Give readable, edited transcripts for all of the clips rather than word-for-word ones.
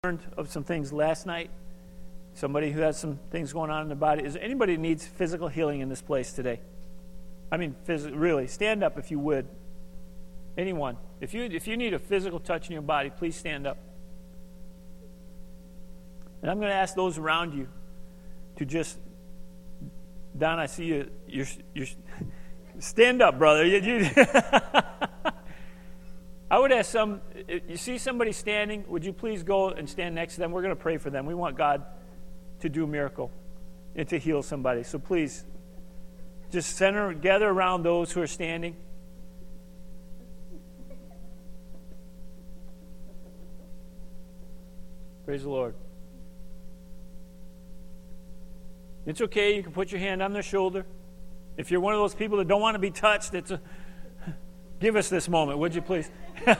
Learned of some things last night. Somebody who has some things going on in their body. Is there anybody who needs physical healing in this place today? I mean, really, stand up if you would. Anyone. If you need a physical touch in your body, please stand up. And I'm going to ask those around you to just, Don, I see you. You're stand up, brother. I would ask you see somebody standing, would you please go and stand next to them? We're going to pray for them. We want God to do a miracle and to heal somebody. So please, just gather around those who are standing. Praise the Lord. It's okay. You can put your hand on their shoulder. If you're one of those people that don't want to be touched, give us this moment, would you please?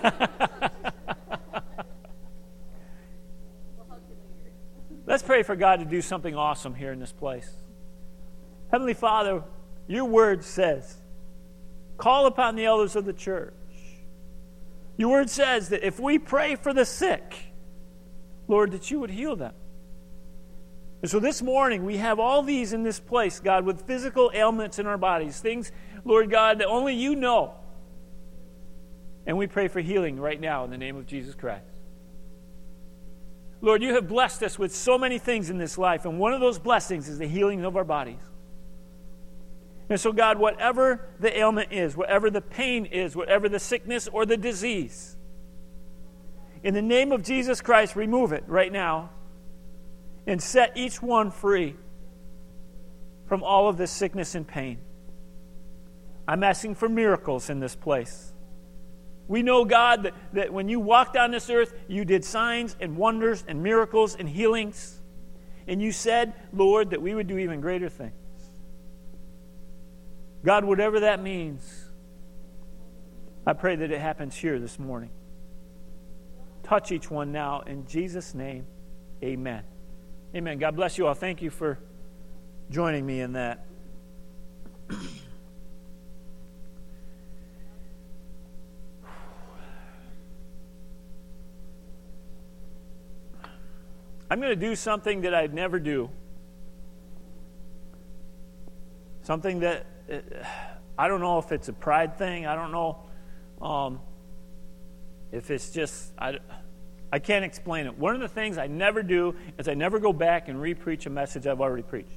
Let's pray for God to do something awesome here in this place. Heavenly Father, your word says, call upon the elders of the church. Your word says that if we pray for the sick, Lord, that you would heal them. And so this morning, we have all these in this place, God, with physical ailments in our bodies, things, Lord God, that only you know. And we pray for healing right now in the name of Jesus Christ. Lord, you have blessed us with so many things in this life, and one of those blessings is the healing of our bodies. And so, God, whatever the ailment is, whatever the pain is, whatever the sickness or the disease, in the name of Jesus Christ, remove it right now and set each one free from all of this sickness and pain. I'm asking for miracles in this place. We know, God, that when you walked on this earth, you did signs and wonders and miracles and healings. And you said, Lord, that we would do even greater things. God, whatever that means, I pray that it happens here this morning. Touch each one now in Jesus' name. Amen. Amen. God bless you all. Thank you for joining me in that. I'm going to do something that I'd never do. Something that, I don't know if it's a pride thing. I don't know if it's just, I can't explain it. One of the things I never do is I never go back and re-preach a message I've already preached.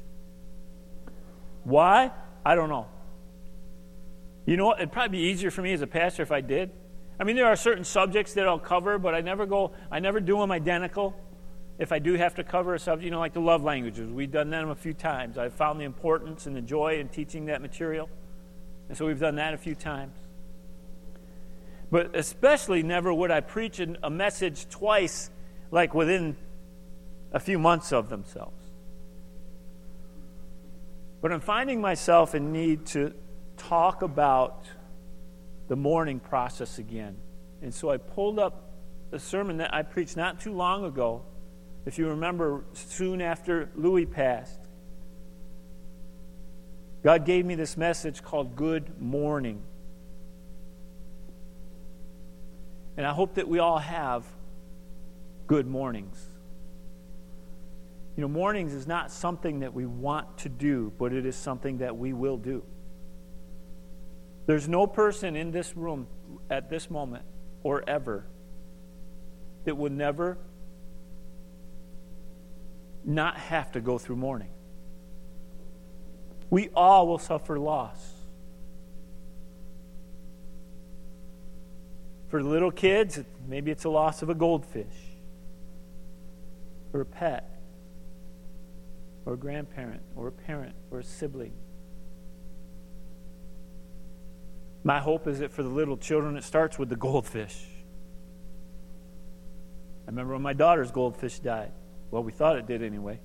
Why? I don't know. You know what? It'd probably be easier for me as a pastor if I did. I mean, there are certain subjects that I'll cover, but I never do them identical. If I do have to cover a subject, like the love languages, we've done them a few times. I've found the importance and the joy in teaching that material. And so we've done that a few times. But especially never would I preach a message twice, like within a few months of themselves. But I'm finding myself in need to talk about the mourning process again. And so I pulled up a sermon that I preached not too long ago. If you remember, soon after Louis passed, God gave me this message called Good Morning. And I hope that we all have good mornings. Mornings is not something that we want to do, but it is something that we will do. There's no person in this room at this moment or ever that would never not have to go through mourning. We all will suffer loss. For the little kids, maybe it's a loss of a goldfish, or a pet, or a grandparent, or a parent, or a sibling. My hope is that for the little children, it starts with the goldfish. I remember when my daughter's goldfish died. Well, we thought it did anyway.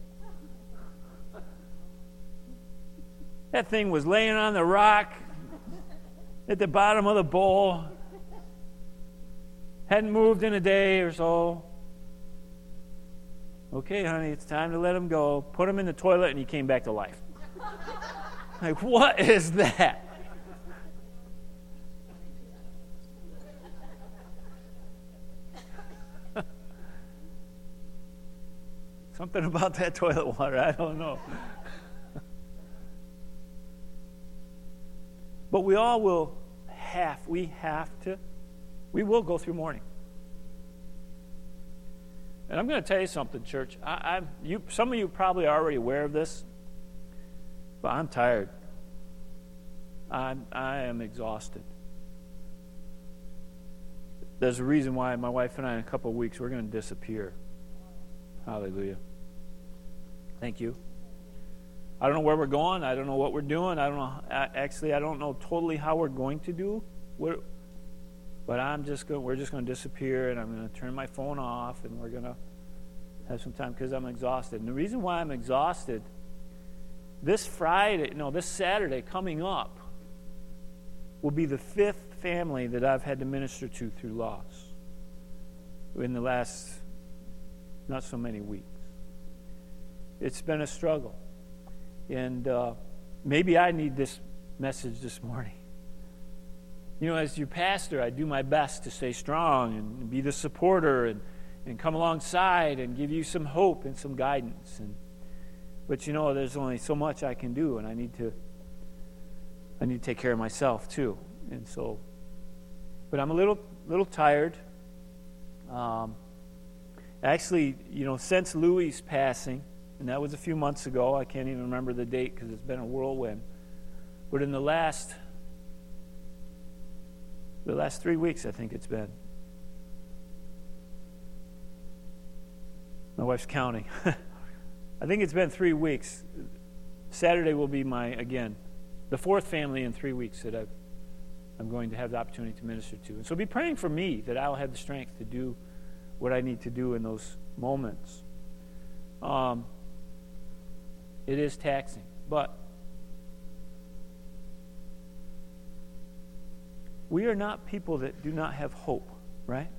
That thing was laying on the rock at the bottom of the bowl. Hadn't moved in a day or so. Okay, honey, it's time to let him go. Put him in the toilet, and he came back to life. Like, what is that? Something about that toilet water, I don't know. But we all will we will go through mourning. And I'm going to tell you something, church. Some of you probably are already aware of this, but I'm tired. I am exhausted. There's a reason why my wife and I, in a couple of weeks, we're going to disappear. Hallelujah. Thank you. I don't know where we're going. I don't know what we're doing. I don't know. Actually, I don't know totally how we're going to do. But we're just going to disappear, and I'm going to turn my phone off, and we're going to have some time because I'm exhausted. And the reason why I'm exhausted, this Saturday coming up will be the 5th family that I've had to minister to through loss in the last not so many weeks. It's been a struggle. And maybe I need this message this morning. As your pastor, I do my best to stay strong and be the supporter and come alongside and give you some hope and some guidance. But there's only so much I can do, and I need to take care of myself too. And so, but I'm a little tired. Actually, since Louie's passing, and that was a few months ago. I can't even remember the date because it's been a whirlwind. But in the last 3 weeks, I think it's been. My wife's counting. I think it's been 3 weeks. Saturday will be the 4th family in 3 weeks that I'm going to have the opportunity to minister to. And so be praying for me that I'll have the strength to do what I need to do in those moments. It is taxing, but we are not people that do not have hope, right?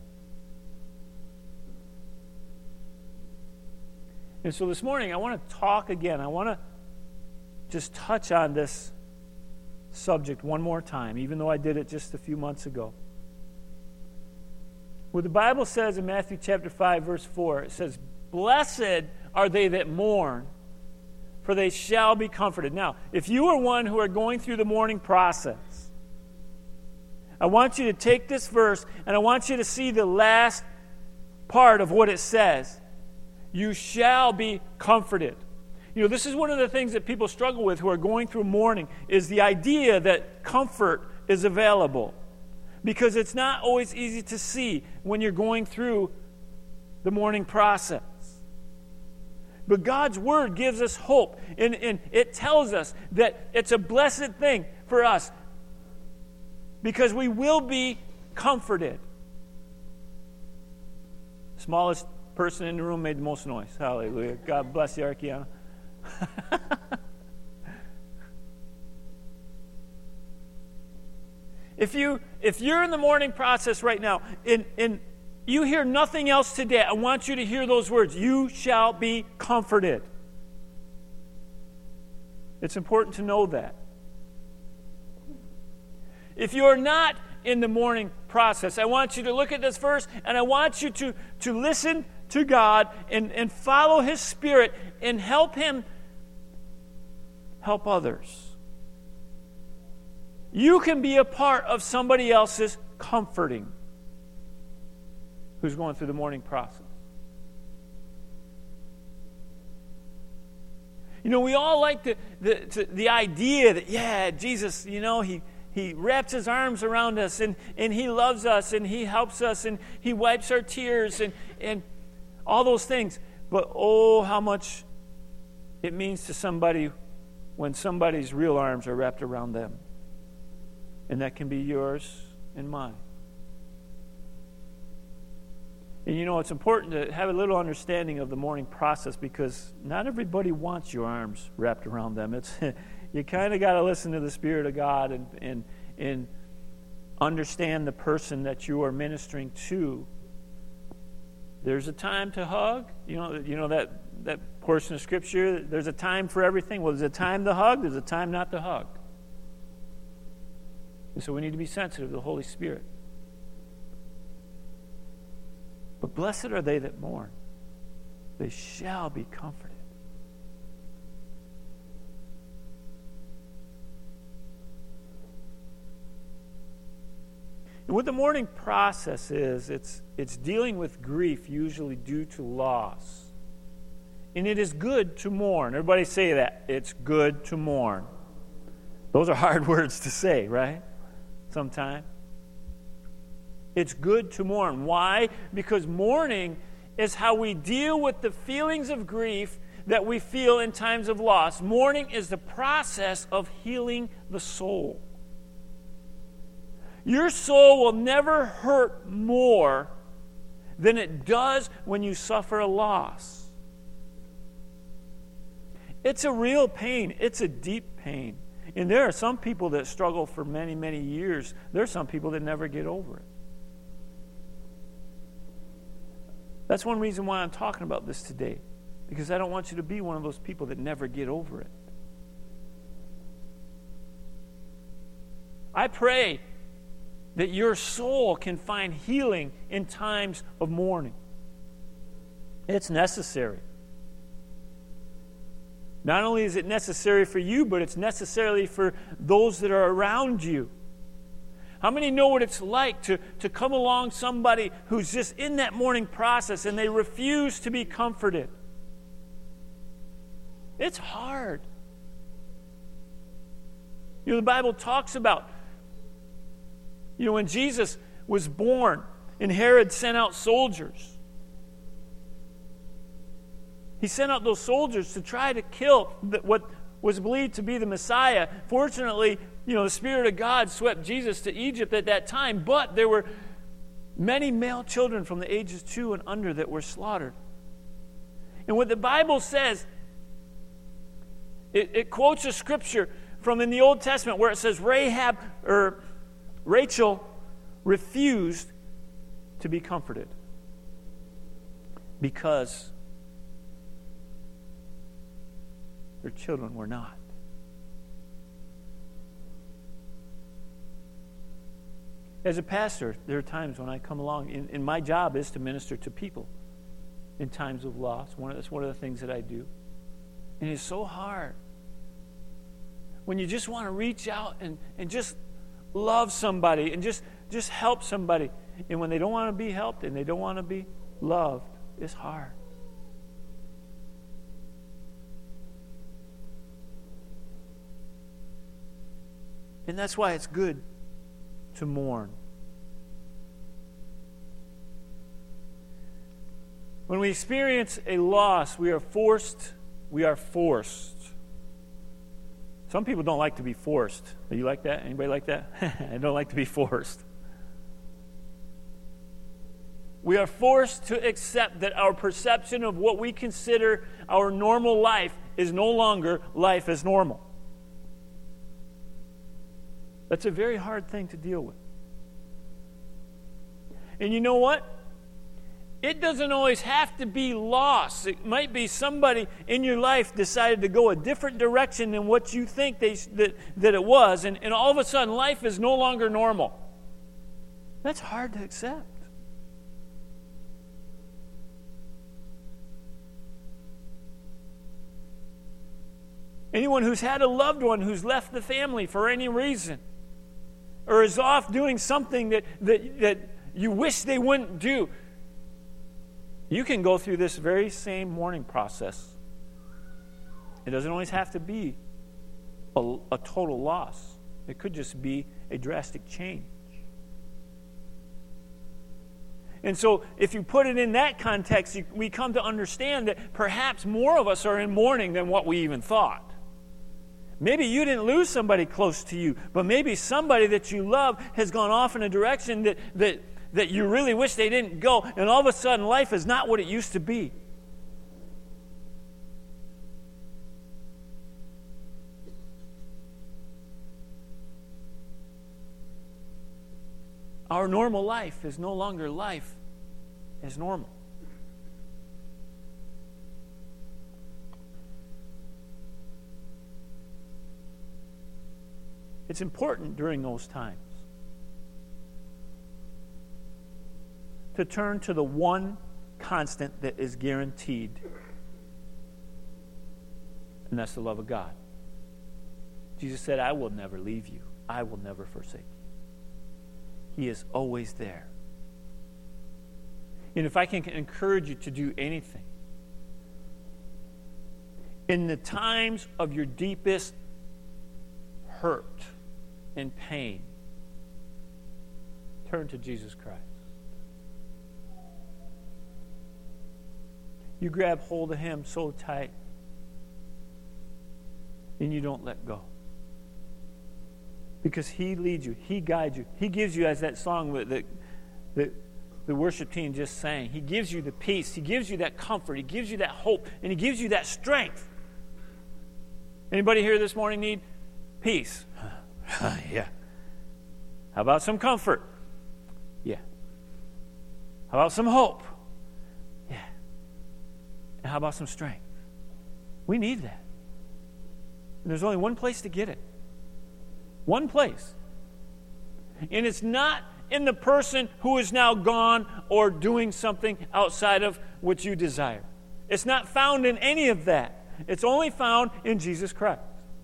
And so this morning I want to talk again. I want to just touch on this subject one more time, even though I did it just a few months ago. What the Bible says in Matthew chapter 5, verse 4, it says, "Blessed are they that mourn, for they shall be comforted." Now, if you are one who are going through the mourning process, I want you to take this verse and I want you to see the last part of what it says. You shall be comforted. This is one of the things that people struggle with who are going through mourning, is the idea that comfort is available. Because it's not always easy to see when you're going through the mourning process. But God's Word gives us hope, and it tells us that it's a blessed thing for us because we will be comforted. Smallest person in the room made the most noise. Hallelujah. God bless you, Arkiana. If you're in the mourning process right now, and you hear nothing else today, I want you to hear those words. You shall be comforted. It's important to know that. If you're not in the mourning process, I want you to look at this verse, and I want you to listen to God and follow His Spirit and help Him help others. You can be a part of somebody else's comforting who's going through the mourning process. We all like the idea that, Jesus, He wraps His arms around us and He loves us and He helps us and He wipes our tears and all those things. But how much it means to somebody when somebody's real arms are wrapped around them. And that can be yours and mine. And it's important to have a little understanding of the mourning process because not everybody wants your arms wrapped around them. You kind of got to listen to the Spirit of God and understand the person that you are ministering to. There's a time to hug. That portion of Scripture, there's a time for everything. Well, there's a time to hug, there's a time not to hug. And so we need to be sensitive to the Holy Spirit. But blessed are they that mourn. they shall be comforted. And what the mourning process is, it's dealing with grief, usually due to loss. And it is good to mourn. Everybody say that. It's good to mourn. Those are hard words to say, right? Sometimes. It's good to mourn. Why? Because mourning is how we deal with the feelings of grief that we feel in times of loss. Mourning is the process of healing the soul. Your soul will never hurt more than it does when you suffer a loss. It's a real pain. It's a deep pain. And there are some people that struggle for many, many years. There are some people that never get over it. That's one reason why I'm talking about this today. Because I don't want you to be one of those people that never get over it. I pray that your soul can find healing in times of mourning. It's necessary. Not only is it necessary for you, but it's necessary for those that are around you. How many know what it's like to come along somebody who's just in that mourning process and they refuse to be comforted? It's hard. You know, the Bible talks about, when Jesus was born and Herod sent out soldiers. He sent out those soldiers to try to kill what was believed to be the Messiah. Fortunately, the Spirit of God swept Jesus to Egypt at that time, but there were many male children from the ages 2 and under that were slaughtered. And what the Bible says, it quotes a scripture from in the Old Testament where it says Rachel refused to be comforted because her children were not. As a pastor, there are times when I come along, and my job is to minister to people in times of loss. That's one of the things that I do. And it's so hard when you just want to reach out and just love somebody and just help somebody. And when they don't want to be helped and they don't want to be loved, it's hard. And that's why it's good to mourn. When we experience a loss, we are forced. Some people don't like to be forced. Are you like that? Anybody like that? I don't like to be forced. We are forced to accept that our perception of what we consider our normal life is no longer life as normal. That's a very hard thing to deal with. And you know what? It doesn't always have to be loss. It might be somebody in your life decided to go a different direction than what you think that it was, and all of a sudden life is no longer normal. That's hard to accept. Anyone who's had a loved one who's left the family for any reason, or is off doing something that you wish they wouldn't do, you can go through this very same mourning process. It doesn't always have to be a total loss. It could just be a drastic change. And so if you put it in that context, we come to understand that perhaps more of us are in mourning than what we even thought. Maybe you didn't lose somebody close to you, but maybe somebody that you love has gone off in a direction that you really wish they didn't go, and all of a sudden life is not what it used to be. Our normal life is no longer life as normal. It's important during those times to turn to the one constant that is guaranteed. And that's the love of God. Jesus said, I will never leave you. I will never forsake you. He is always there. And if I can encourage you to do anything, in the times of your deepest hurt and pain, turn to Jesus Christ. You grab hold of Him so tight, and you don't let go. Because He leads you. He guides you. He gives you, as that song that the worship team just sang, He gives you the peace. He gives you that comfort. He gives you that hope. And He gives you that strength. Anybody here this morning need peace? Yeah. How about some comfort? Yeah. How about some hope? Yeah. And how about some strength? We need that. And there's only one place to get it. One place. And it's not in the person who is now gone or doing something outside of what you desire. It's not found in any of that. It's only found in Jesus Christ.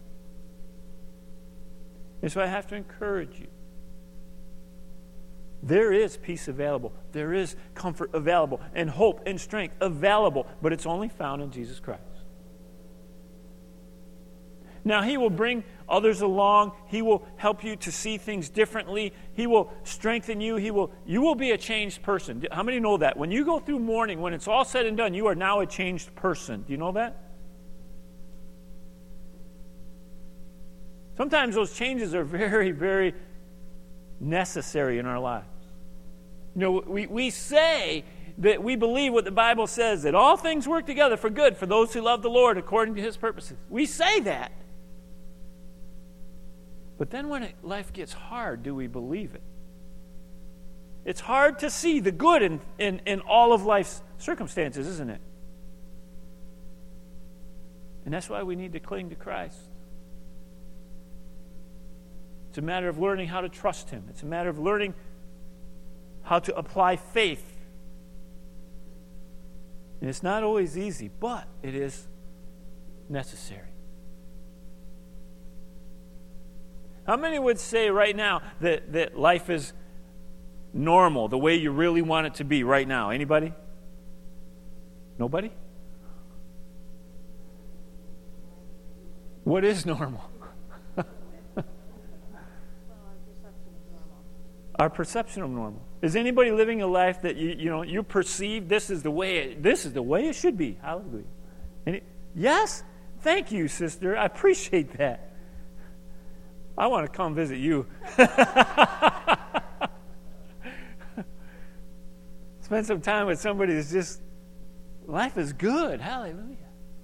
And so I have to encourage you. There is peace available. There is comfort available. And hope and strength available. But it's only found in Jesus Christ. Now, He will bring others along. He will help you to see things differently. He will strengthen you. You will be a changed person. How many know that? When you go through mourning, when it's all said and done, you are now a changed person. Do you know that? Sometimes those changes are very, very necessary in our lives. You know, we say that we believe what the Bible says, that all things work together for good for those who love the Lord according to His purposes. We say that. But then when life gets hard, do we believe it? It's hard to see the good in all of life's circumstances, isn't it? And that's why we need to cling to Christ. It's a matter of learning how to trust Him. It's a matter of learning how to apply faith. And it's not always easy, but it is necessary. How many would say right now that life is normal, the way you really want it to be right now? Anybody? Nobody? What is normal? Our perception of normal. Is anybody living a life that you perceive this is the way it should be? Hallelujah. Yes? Thank you, sister. I appreciate that. I want to come visit you. Spend some time with somebody that's just, life is good. Hallelujah.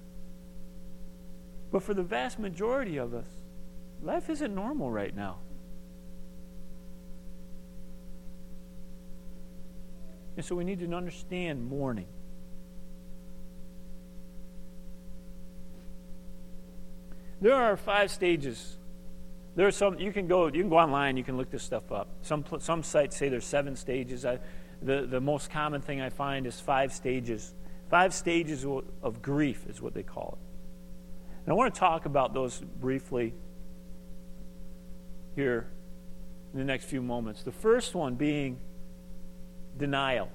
But for the vast majority of us, life isn't normal right now. And so we need to understand mourning. There are 5 stages. There are some. You can go online. You can look this stuff up. Some sites say there's 7 stages. The most common thing I find is 5 stages. 5 stages of grief is what they call it. And I want to talk about those briefly here in the next few moments. The first one being denial.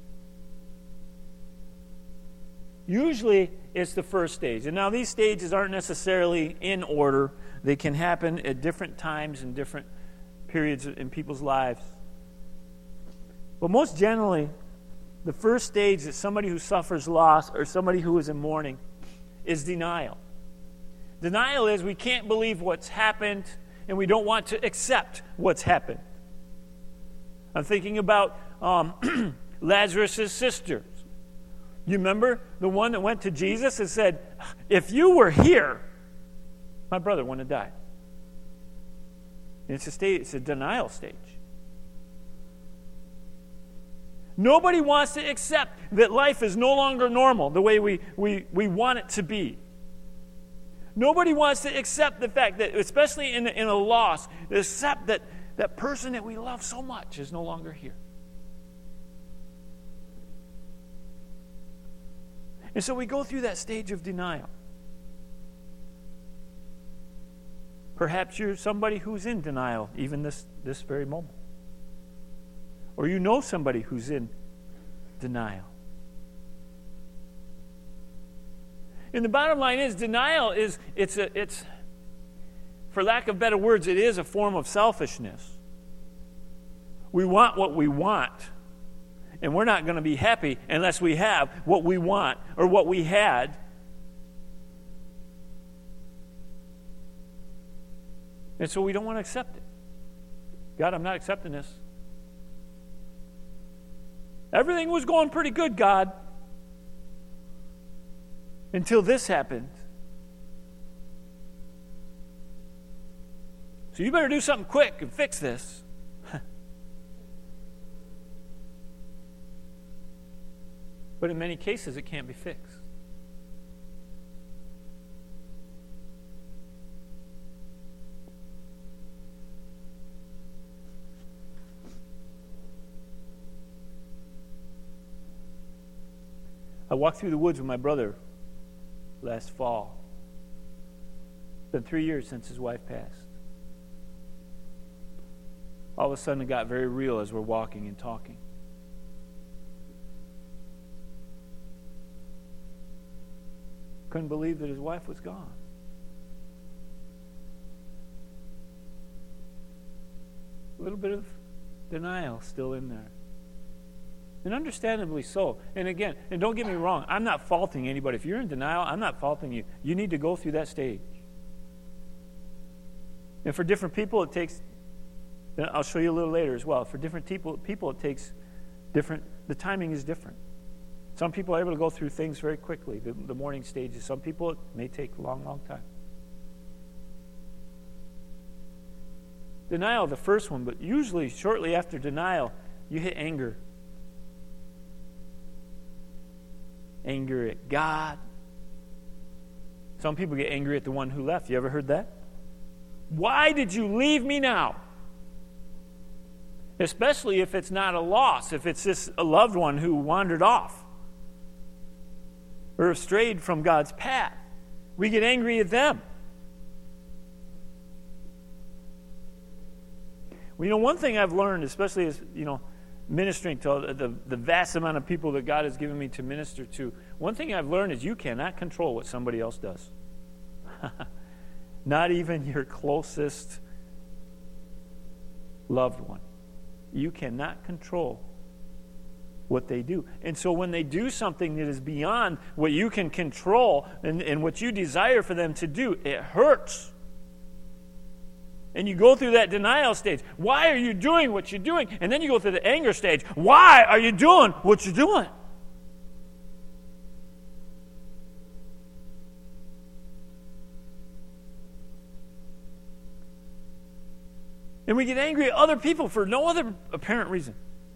Usually it's the first stage. And now these stages aren't necessarily in order. They can happen at different times and different periods in people's lives. But most generally, the first stage is somebody who suffers loss or somebody who is in mourning is denial. Denial is we can't believe what's happened and we don't want to accept what's happened. I'm thinking about Lazarus' sister. You remember the one that went to Jesus and said, if you were here, my brother wouldn't have died. And it's a denial stage. Nobody wants to accept that life is no longer normal the way we want it to be. Nobody wants to accept the fact that, especially in a loss, accept that person that we love so much is no longer here. And so we go through that stage of denial. Perhaps you're somebody who's in denial even this very moment. Or you know somebody who's in denial. And the bottom line is, denial is, it's for lack of better words, it is a form of selfishness. We want what we want. And we're not going to be happy unless we have what we want or what we had. And so we don't want to accept it. God, I'm not accepting this. Everything was going pretty good, God, until this happened. So you better do something quick and fix this. But in many cases, it can't be fixed. I walked through the woods with my brother last fall. It's been 3 years since his wife passed. All of a sudden, it got very real as we're walking and talking. Couldn't believe that his wife was gone. A little bit of denial still in there. And understandably so. And again, and don't get me wrong, I'm not faulting anybody. If you're in denial, I'm not faulting you. You need to go through that stage. And for different people, it takes, and I'll show you a little later as well, for different people it takes different, the timing is different. Some people are able to go through things very quickly, the morning stages. Some people, it may take a long, long time. Denial, the first one, but usually shortly after denial, you hit anger. Anger at God. Some people get angry at the one who left. You ever heard that? Why did you leave me now? Especially if it's not a loss, if it's just a loved one who wandered off or strayed from God's path. We get angry at them. Well, one thing I've learned, especially as, ministering to the vast amount of people that God has given me to minister to, one thing I've learned is you cannot control what somebody else does. Not even your closest loved one. You cannot control what they do. And so when they do something that is beyond what you can control and what you desire for them to do, it hurts. And you go through that denial stage. Why are you doing what you're doing? And then you go through the anger stage. Why are you doing what you're doing? And we get angry at other people for no other apparent reason.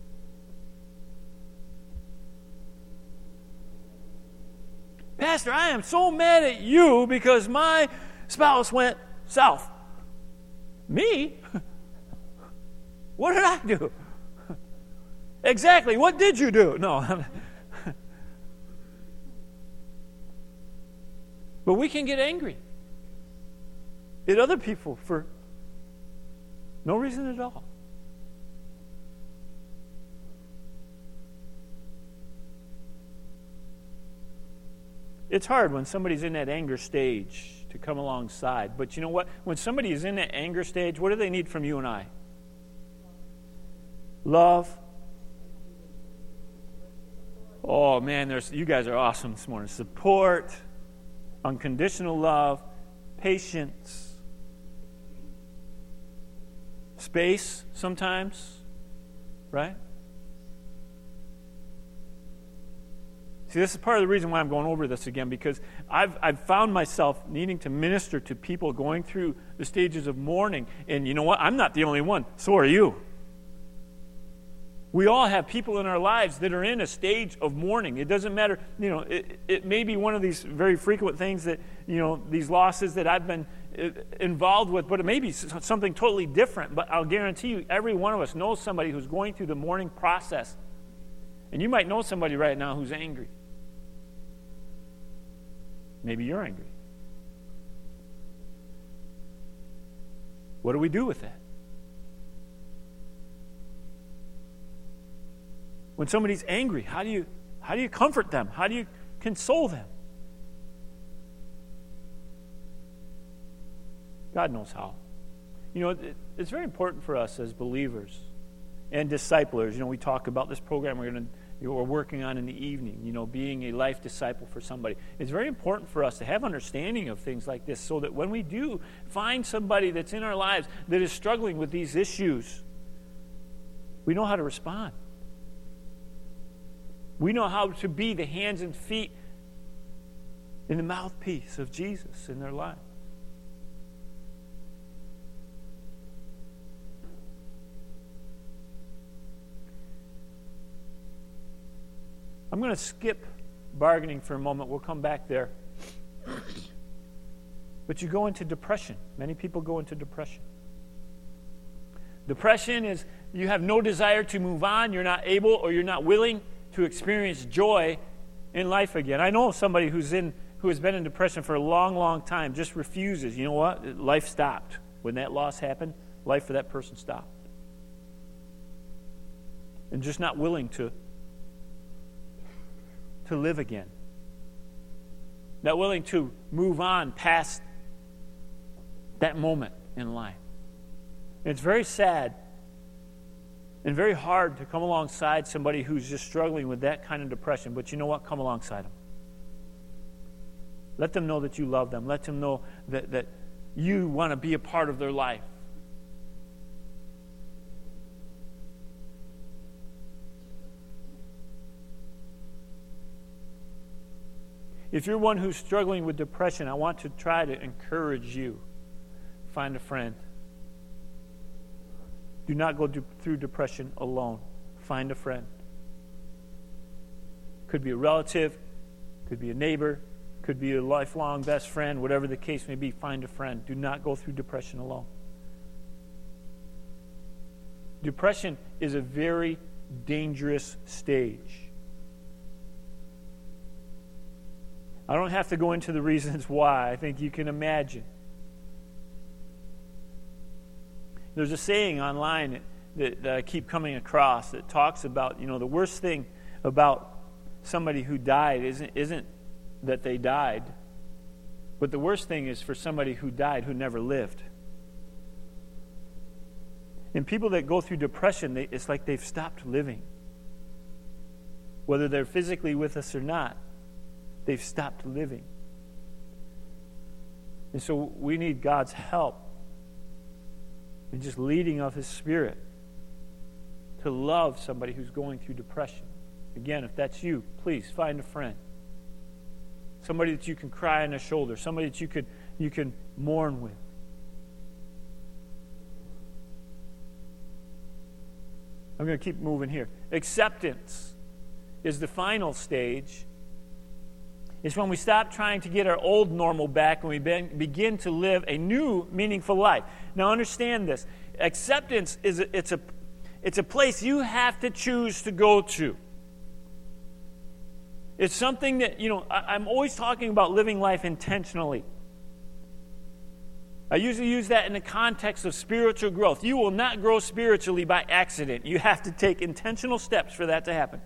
Pastor, I am so mad at you because my spouse went south. Me? What did I do? Exactly, what did you do? No. But we can get angry at other people for no reason at all. It's hard when somebody's in that anger stage to come alongside. But you know what? When somebody is in that anger stage, what do they need from you and I? Love. Oh, man, you guys are awesome this morning. Support, unconditional love, patience, space sometimes, right? See, this is part of the reason why I'm going over this again, because I've found myself needing to minister to people going through the stages of mourning. And you know what? I'm not the only one. So are you. We all have people in our lives that are in a stage of mourning. It doesn't matter, it may be one of these very frequent things that, these losses that I've been involved with, but it may be something totally different. But I'll guarantee you, every one of us knows somebody who's going through the mourning process. And you might know somebody right now who's angry. Maybe you're angry. What do we do with that? When somebody's angry, how do you comfort them? How do you console them? God knows how. It's very important for us as believers and disciplers. We talk about this program we're working on in the evening, being a life disciple for somebody. It's very important for us to have understanding of things like this so that when we do find somebody that's in our lives that is struggling with these issues, we know how to respond. We know how to be the hands and feet and the mouthpiece of Jesus in their lives. I'm going to skip bargaining for a moment. We'll come back there. But you go into depression. Many people go into depression. Depression is you have no desire to move on. You're not able or you're not willing to experience joy in life again. I know somebody who has been in depression for a long, long time just refuses. You know what? Life stopped. When that loss happened, life for that person stopped. And just not willing to live again. Not willing to move on past that moment in life. And it's very sad and very hard to come alongside somebody who's just struggling with that kind of depression. But you know what? Come alongside them. Let them know that you love them. Let them know that you want to be a part of their life. If you're one who's struggling with depression, I want to try to encourage you. Find a friend. Do not go through depression alone. Find a friend. Could be a relative, could be a neighbor, could be a lifelong best friend, whatever the case may be. Find a friend. Do not go through depression alone. Depression is a very dangerous stage. I don't have to go into the reasons why. I think you can imagine. There's a saying online that I keep coming across that talks about, the worst thing about somebody who died isn't that they died, but the worst thing is for somebody who died who never lived. And people that go through depression, it's like they've stopped living. Whether they're physically with us or not, they've stopped living. And so we need God's help in just leading of His Spirit to love somebody who's going through depression. Again, if that's you, please find a friend. Somebody that you can cry on their shoulder. Somebody that you can mourn with. I'm going to keep moving here. Acceptance is the final stage. It's when we stop trying to get our old normal back and we begin to live a new, meaningful life. Now, understand this. Acceptance it's a place you have to choose to go to. It's something that, I'm always talking about living life intentionally. I usually use that in the context of spiritual growth. You will not grow spiritually by accident. You have to take intentional steps for that to happen.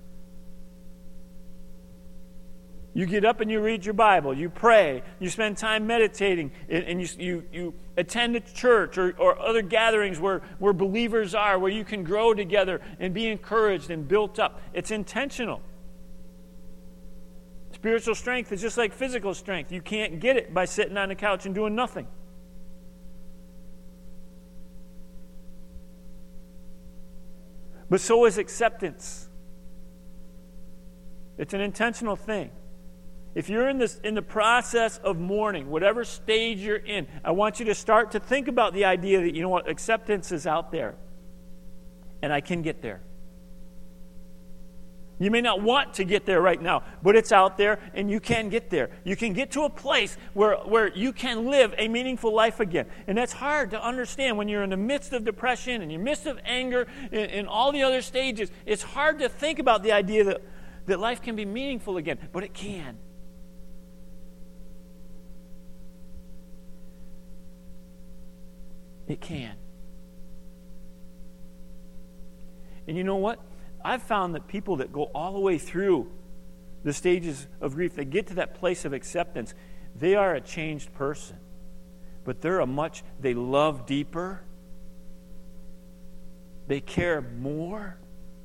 You get up and you read your Bible, you pray, you spend time meditating, and you attend a church or other gatherings where believers are, where you can grow together and be encouraged and built up. It's intentional. Spiritual strength is just like physical strength. You can't get it by sitting on the couch and doing nothing. But so is acceptance. It's an intentional thing. If you're in the process of mourning, whatever stage you're in, I want you to start to think about the idea that, acceptance is out there. And I can get there. You may not want to get there right now, but it's out there and you can get there. You can get to a place where you can live a meaningful life again. And that's hard to understand when you're in the midst of depression and you're in the midst of anger and all the other stages. It's hard to think about the idea that life can be meaningful again, but it can. It can. And you know what? I've found that people that go all the way through the stages of grief, they get to that place of acceptance, they are a changed person. But they love deeper. They care more.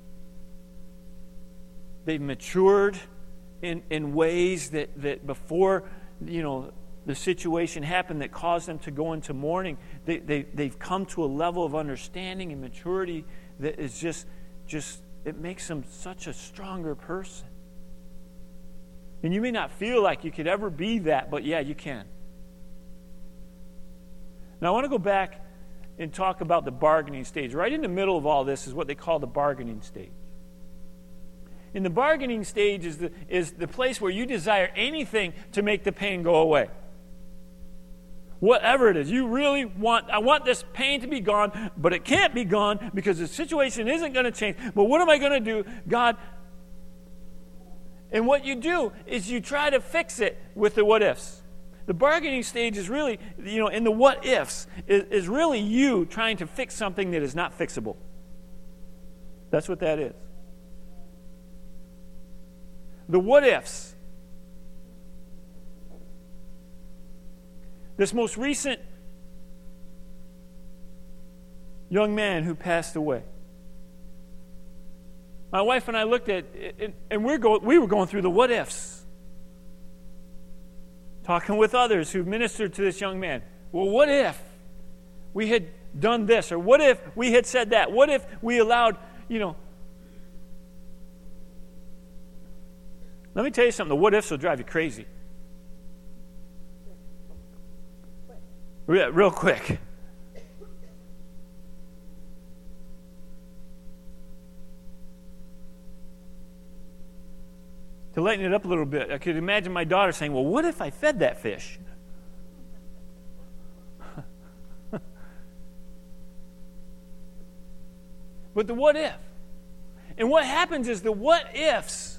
They've matured in ways that before, the situation happened that caused them to go into mourning, they've come to a level of understanding and maturity that is just it makes them such a stronger person. And you may not feel like you could ever be that, but yeah, you can. Now I want to go back and talk about the bargaining stage. Right in the middle of all this is what they call the bargaining stage. And the bargaining stage is the place where you desire anything to make the pain go away. Whatever it is, I want this pain to be gone, but it can't be gone because the situation isn't going to change. But what am I going to do? God. And what you do is you try to fix it with the what ifs. The bargaining stage is really, in the what ifs, is really you trying to fix something that is not fixable. That's what that is. The what ifs. This most recent young man who passed away. My wife and I looked at it, and we were going through the what ifs. Talking with others who ministered to this young man. Well, what if we had done this? Or what if we had said that? What if we allowed, Let me tell you something. The what ifs will drive you crazy. Real quick. To lighten it up a little bit, I could imagine my daughter saying, well, what if I fed that fish? But the what if. And what happens is the what ifs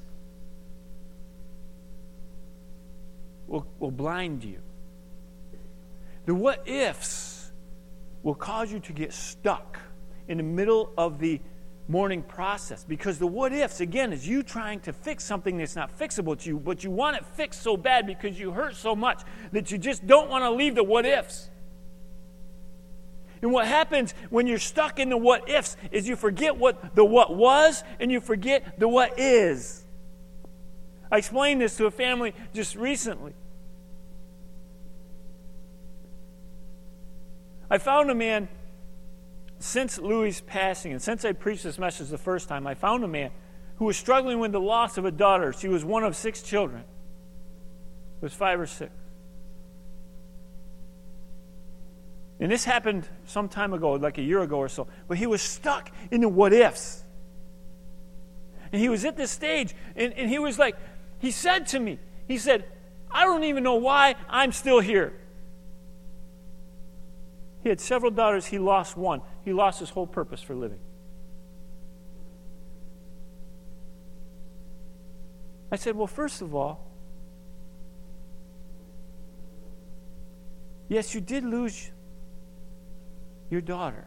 will blind you. The what ifs will cause you to get stuck in the middle of the mourning process. Because the what ifs, again, is you trying to fix something that's not fixable to you, but you want it fixed so bad because you hurt so much that you just don't want to leave the what ifs. And what happens when you're stuck in the what ifs is you forget what was and you forget the what is. I explained this to a family just recently. I found a man, since Louis' passing, and since I preached this message the first time, I found a man who was struggling with the loss of a daughter. She was one of 6 children. It was 5 or 6. And this happened some time ago, like a year ago or so. But he was stuck in the what-ifs. And he was at this stage, and he was like, he said to me, he said, I don't even know why I'm still here. He had several daughters. He lost one. He lost his whole purpose for living. I said, well, first of all, yes, you did lose your daughter.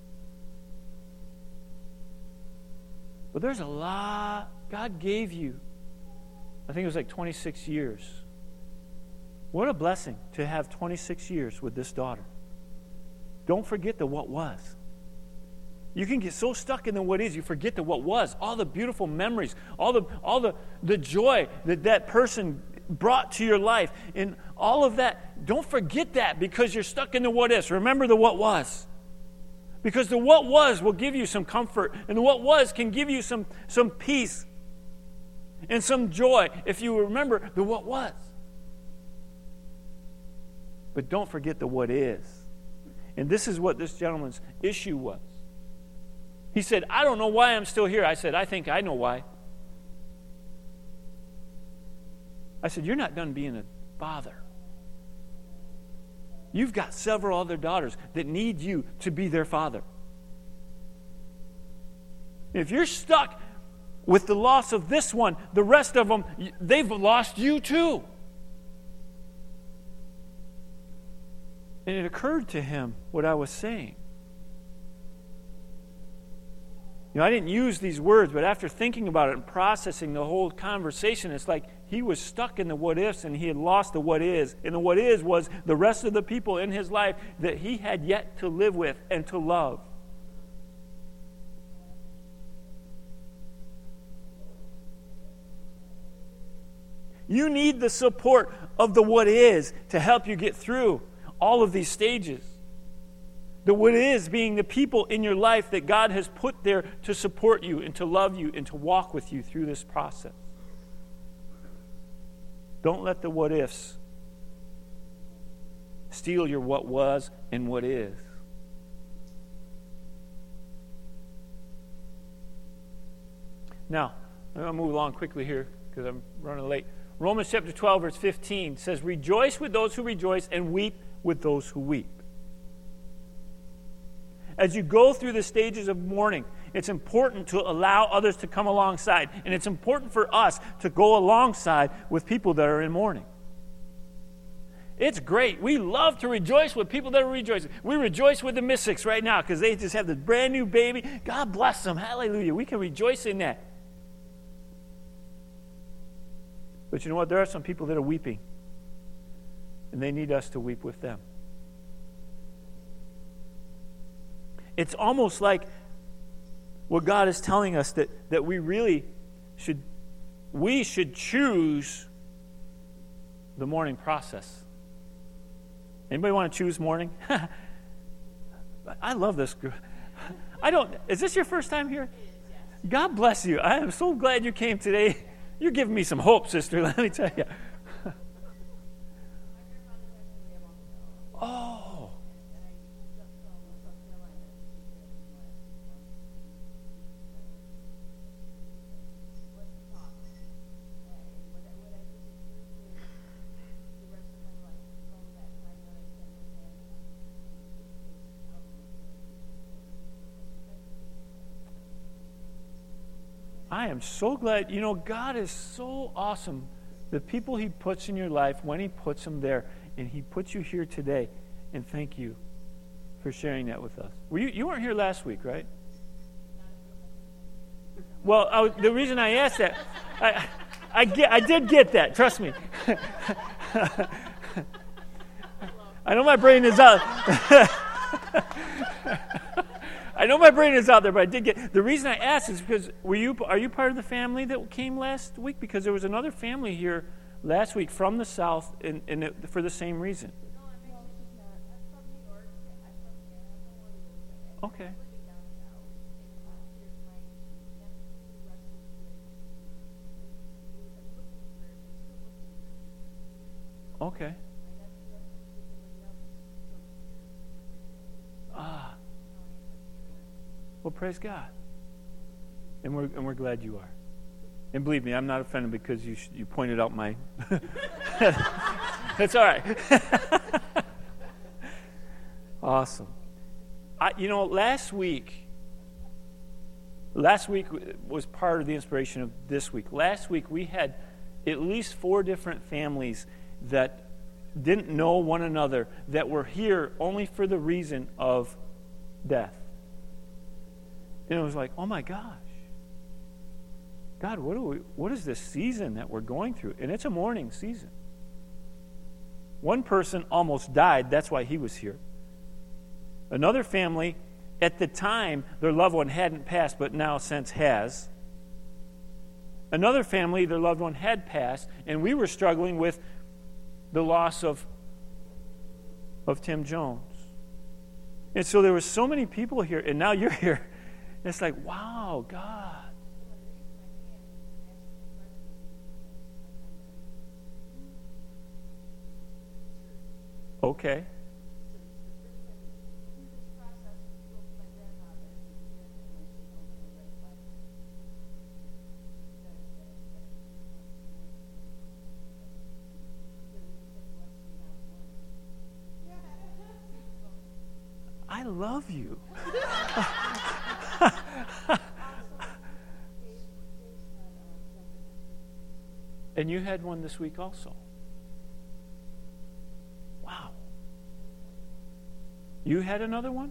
But there's a lot. God gave you, I think it was like 26 years. What a blessing to have 26 years with this daughter. Don't forget the what was. You can get so stuck in the what is, you forget the what was. All the beautiful memories, all the joy that person brought to your life, and all of that. Don't forget that because you're stuck in the what is. Remember the what was. Because the what was will give you some comfort, and the what was can give you some peace and some joy if you remember the what was. But don't forget the what is. And this is what this gentleman's issue was. He said, I don't know why I'm still here. I said, I think I know why. I said, you're not done being a father. You've got several other daughters that need you to be their father. If you're stuck with the loss of this one, the rest of them, they've lost you too. And it occurred to him what I was saying. I didn't use these words, but after thinking about it and processing the whole conversation, it's like he was stuck in the what ifs and he had lost the what is. And the what is was the rest of the people in his life that he had yet to live with and to love. You need the support of the what is to help you get through all of these stages. The what is being the people in your life that God has put there to support you and to love you and to walk with you through this process. Don't let the what ifs steal your what was and what is. Now, I'm going to move along quickly here because I'm running late. Romans chapter 12, verse 15 says, "Rejoice with those who rejoice and weep with those who weep." As you go through the stages of mourning, it's important to allow others to come alongside. And it's important for us to go alongside with people that are in mourning. It's great. We love to rejoice with people that are rejoicing. We rejoice with the Mystics right now because they just have this brand new baby. God bless them. Hallelujah. We can rejoice in that. But you know what? There are some people that are weeping. And they need us to weep with them. It's almost like what God is telling us that we should choose the mourning process. Anybody want to choose mourning? I love this group. Is this your first time here? God bless you. I am so glad you came today. You're giving me some hope, sister, let me tell you. Oh. I am so glad. God is so awesome. The people He puts in your life, when He puts them there, and He puts you here today. And thank you for sharing that with us. You weren't here last week, right? Well, the reason I asked that, I did get that. Trust me. I know my brain is out. I know my brain is out there, but I did get... The reason I asked is because, are you part of the family that came last week? Because there was another family here last week from the South for the same reason. No, I'm actually not. I'm from New York. I'm from Canada. I don't want to live there. Okay. I'm living down south. And here's my nephew, Russell, who is looking for, still looking for. Okay. My nephew, Russell, is somebody else from Ah. Well, praise God. And we're glad you are. And believe me, I'm not offended because you pointed out my... That's all right. Awesome. Last week was part of the inspiration of this week. Last week we had at least 4 different families that didn't know one another that were here only for the reason of death. And it was like, oh my gosh. God, what is this season that we're going through? And it's a mourning season. One person almost died. That's why he was here. Another family, at the time, their loved one hadn't passed, but now since has. Another family, their loved one had passed, and we were struggling with the loss of Tim Jones. And so there were so many people here, and now you're here. It's like, wow, God. Okay. I love you. And you had one this week also. Wow. You had another one?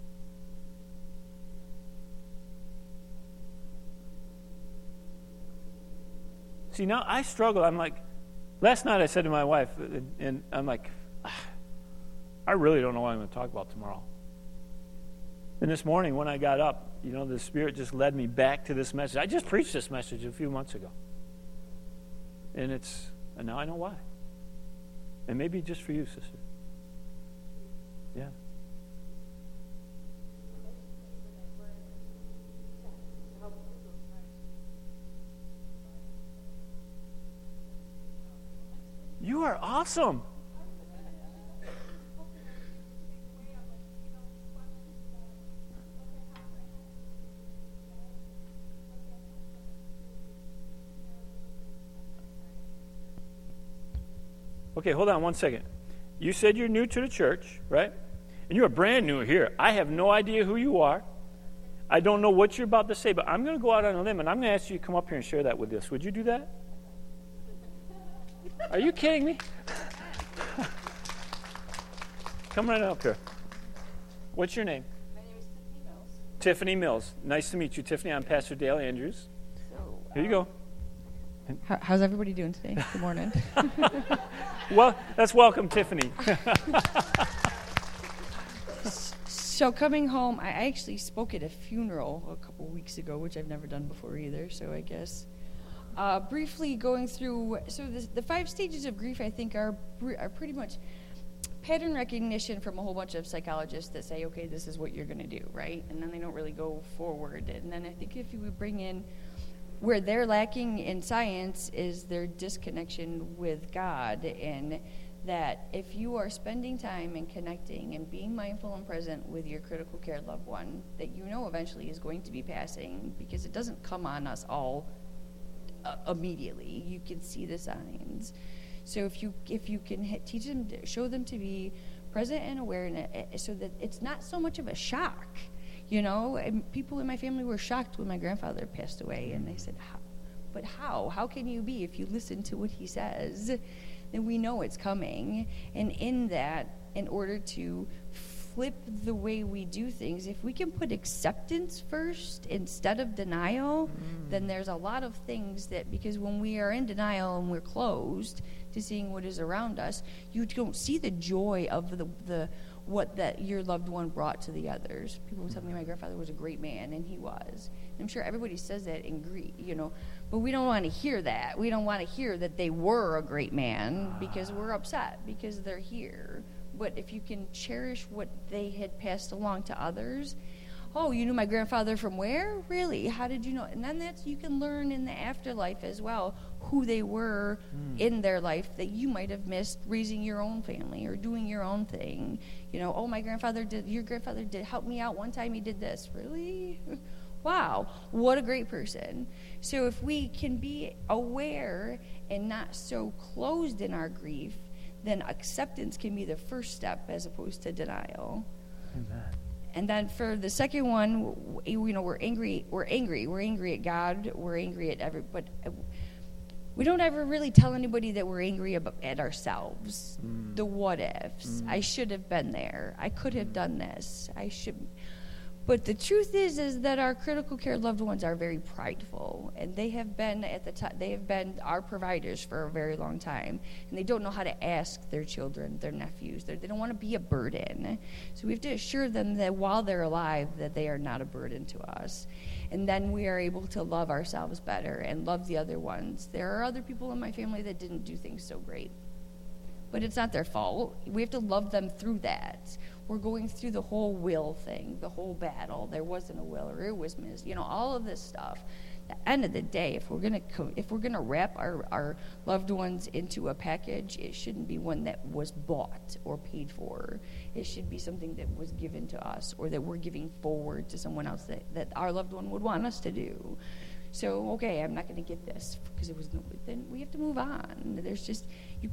See, now I struggle. I'm like, last night I said to my wife, and I'm like, I really don't know what I'm going to talk about tomorrow. And this morning when I got up, the Spirit just led me back to this message. I just preached this message a few months ago. And now I know why. And maybe just for you, sister. Yeah. You are awesome. Okay, hold on one second. You said you're new to the church, right? And you are brand new here. I have no idea who you are. I don't know what you're about to say, but I'm going to go out on a limb, and I'm going to ask you to come up here and share that with us. Would you do that? Are you kidding me? Come right up here. What's your name? My name is Tiffany Mills. Tiffany Mills. Nice to meet you, Tiffany. I'm Pastor Dale Andrews. Here you go. How's everybody doing today? Good morning. Well, let's welcome Tiffany. So coming home, I actually spoke at a funeral a couple weeks ago, which I've never done before either, so I guess. Briefly going through, so the 5 stages of grief, I think, are pretty much pattern recognition from a whole bunch of psychologists that say, okay, this is what you're going to do, right? And then they don't really go forward. And then I think if you would bring in where they're lacking in science is their disconnection with God, and that if you are spending time and connecting and being mindful and present with your critical care loved one that eventually is going to be passing, because it doesn't come on us all immediately. You can see the signs. So if you can teach them, show them to be present and aware, so that it's not so much of a shock. And people in my family were shocked when my grandfather passed away, and they said, but how? How can you be? If you listen to what he says, then we know it's coming. And in that, in order to flip the way we do things, if we can put acceptance first instead of denial, then there's a lot of things because when we are in denial and we're closed to seeing what is around us, you don't see the joy of what that your loved one brought to the others. People tell me my grandfather was a great man, and he was. And I'm sure everybody says that in grief, but we don't want to hear that. We don't want to hear that they were a great man, because we're upset because they're here. But if you can cherish what they had passed along to others, oh, you knew my grandfather from where? Really? How did you know? And then you can learn in the afterlife as well who they were in their life that you might have missed raising your own family or doing your own thing. Oh, your grandfather did help me out one time, he did this. Really? Wow, what a great person. So if we can be aware and not so closed in our grief, then acceptance can be the first step as opposed to denial. Amen. And then for the second one, we're angry at God, we're angry at but we don't ever really tell anybody that we're angry at ourselves. The what ifs. I should have been there. I could have done this. But the truth is that our critical care loved ones are very prideful, and they have been they have been our providers for a very long time, and they don't know how to ask their children, their nephews. They don't want to be a burden. So we have to assure them that while they're alive, that they are not a burden to us. And then we are able to love ourselves better and love the other ones. There are other people in my family that didn't do things so great, but it's not their fault. We have to love them through that. We're going through the whole will thing, the whole battle. There wasn't a will, or it was missed. All of this stuff. At the end of the day, if we're gonna wrap our loved ones into a package, it shouldn't be one that was bought or paid for. It should be something that was given to us, or that we're giving forward to someone else that our loved one would want us to do. So, okay, I'm not going to get this because it was no. Then we have to move on. There's just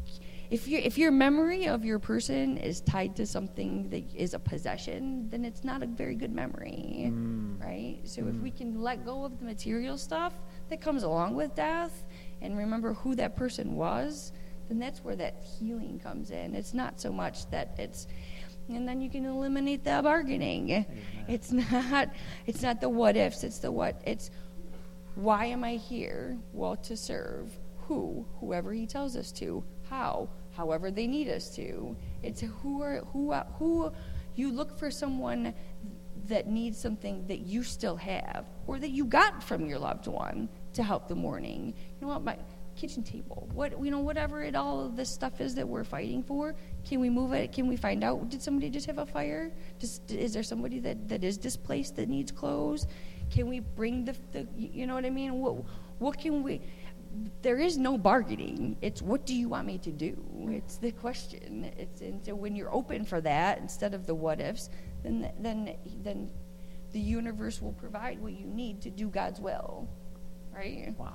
if your memory of your person is tied to something that is a possession, then it's not a very good memory, right? So if we can let go of the material stuff that comes along with death and remember who that person was, then that's where that healing comes in. It's not so much that And then you can eliminate the bargaining. It's not the what ifs, it's the what. It's why am I here? Well, to serve whoever he tells us to. How? However they need us to. It's who you look for someone that needs something that you still have or that you got from your loved one to help the mourning. You know what, my kitchen table, whatever all of this stuff is that we're fighting for, can we move it? Can we find out, did somebody just have a fire? Is there somebody that is displaced that needs clothes? Can we bring the you know what I mean? What can we, there is no bargaining. It's what do you want me to do? It's the question. And so when you're open for that instead of the what ifs, then the universe will provide what you need to do God's will, right? Wow.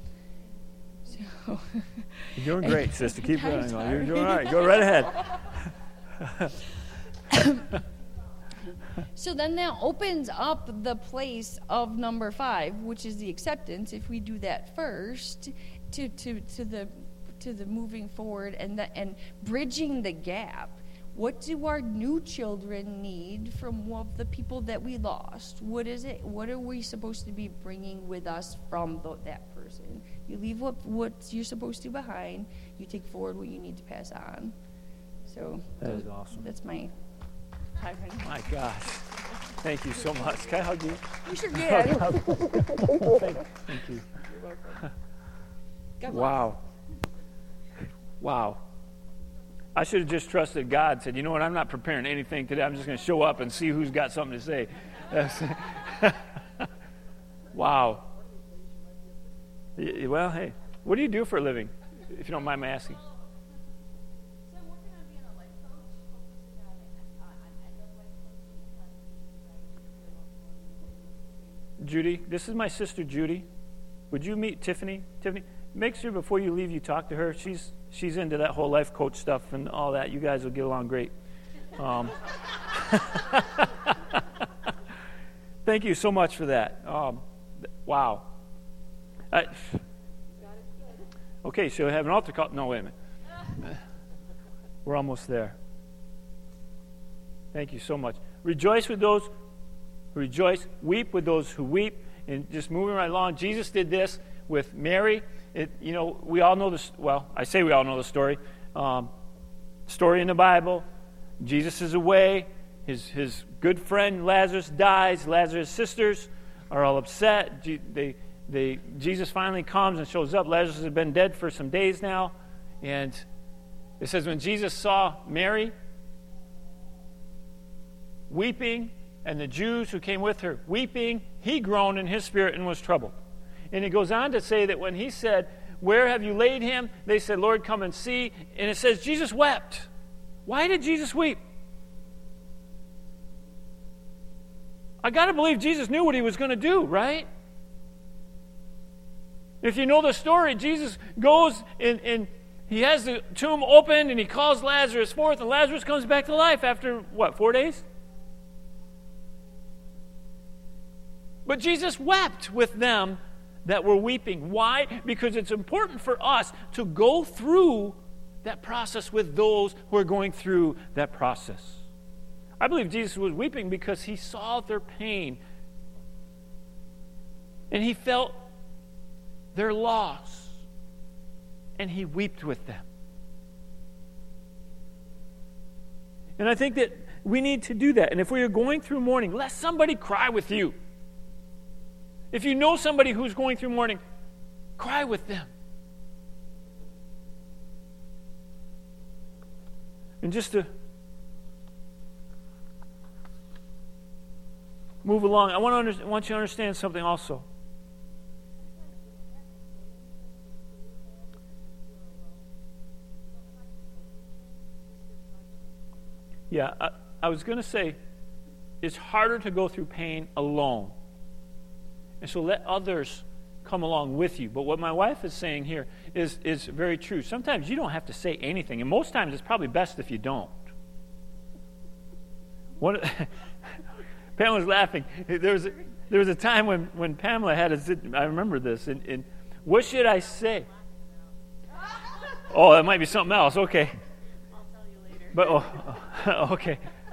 So You're doing great, sister. Keep I'm going. sorry. You're doing all right. Go right ahead. So then that opens up the place of number 5, which is the acceptance. If we do that first, to the moving forward and bridging the gap. What do our new children need from the people that we lost? What is it? What are we supposed to be bringing with us from that person? You leave what you're supposed to behind. You take forward what you need to pass on. So That is awesome. That's my 5 minutes. My gosh. Thank you so much. Can I hug you? You sure did. Thank you. You're welcome. God bless. Wow. I should have just trusted God, said, you know what, I'm not preparing anything today. I'm just going to show up and see who's got something to say. Wow. Well, hey, what do you do for a living, if you don't mind me asking? So I'm working on being a life coach, focusing on end of life coaching, Judy, this is my sister Judy. Would you meet Tiffany? Tiffany, make sure before you leave you talk to her. She's into that whole life coach stuff and all that. You guys will get along great. Thank you so much for that. Wow. Okay, so we have an altar call. No, wait a minute. We're almost there. Thank you so much. Rejoice with those who rejoice. Weep with those who weep. And just moving right along, Jesus did this with Mary. We all know this. Well, I say we all know the story. Story in the Bible. Jesus is away. His good friend Lazarus dies. Lazarus' sisters are all upset. Jesus finally comes and shows up. Lazarus has been dead for some days now. And it says when Jesus saw Mary weeping and the Jews who came with her weeping, he groaned in his spirit and was troubled. And it goes on to say that when he said, "Where have you laid him?" they said, "Lord, come and see." And it says Jesus wept. Why did Jesus weep? I got to believe Jesus knew what he was going to do, right? If you know the story, Jesus goes and he has the tomb opened and he calls Lazarus forth, and Lazarus comes back to life after, 4 days? But Jesus wept with them that were weeping. Why? Because it's important for us to go through that process with those who are going through that process. I believe Jesus was weeping because he saw their pain and he felt their loss and he wept with them. And I think that we need to do that. And if we are going through mourning, let somebody cry with you. If you know somebody who's going through mourning, cry with them. And just to move along, I want you to understand something also. Yeah, I was going to say, it's harder to go through pain alone. And so let others come along with you. But what my wife is saying here is very true. Sometimes you don't have to say anything. And most times it's probably best if you don't. Pamela's laughing. There was a time when Pamela had I remember this. And what should I say? Oh, that might be something else. Okay. I'll tell you later. But okay.